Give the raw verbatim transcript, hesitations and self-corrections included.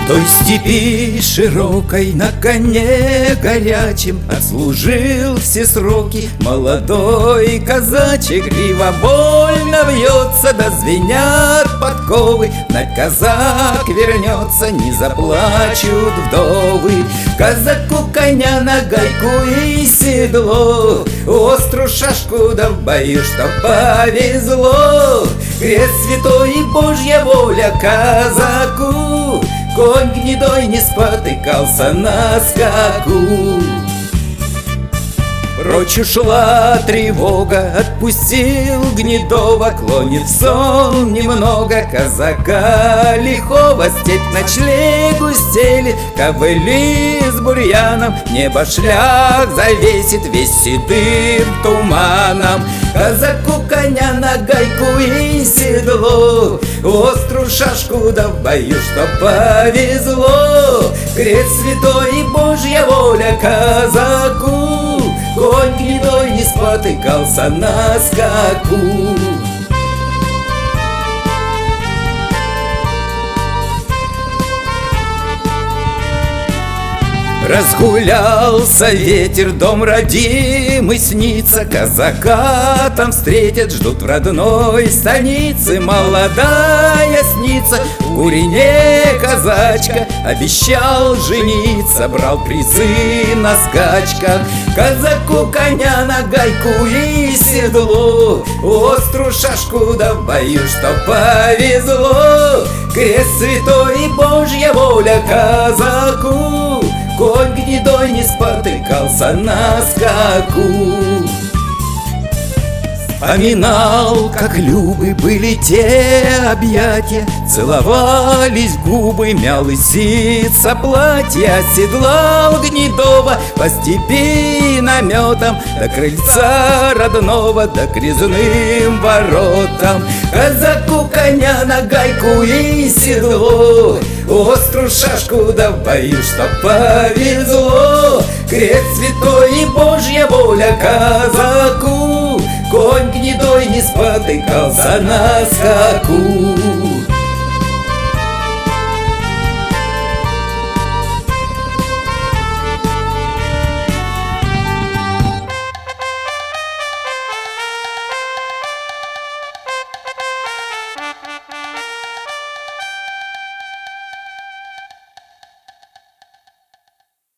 той степи широкой на коне горячем отслужил все сроки молодой казачий. Грива больно вьется, да звенят подковы. На казак вернется, не заплачут вдовы. Казаку коня на гайку и седло, острую шашку да в бою, что повезло. Крест святой и Божья воля казаку, конь гнедой не спотыкался на скаку. Прочь ушла тревога, отпустил гнедого, клонит сон немного казака лихого. Степь ночлегу стелит, ковыли с бурьяном, небо шлях завесит весь седым туманом. Казаку коня на гайку и седло, острую шашку да в бою, что повезло. Крест святой и Божья воля казаку, конь гнедой не спотыкался на скаку. Разгулялся ветер, дом родимый снится, казака там встретят, ждут в родной станице. Молодая снится, в Гурине казачка, обещал жениться, брал призы на скачках. Казаку коня на гайку и седло, острую шашку да в бою, что повезло. Крест святой и Божья воля казаку, конь гнедой не спотыкался на скаку. Вспоминал, как любы были те объятия, целовались губы, мял и ситца платья. Оседлал гнедого по степи наметом, до крыльца родного, до к резным воротам. Казаку коня на гайку и седло, острую шашку да в бою, что повезло. Крест святой и Божья воля казаку, конь гнедой не спотыкался на скаку.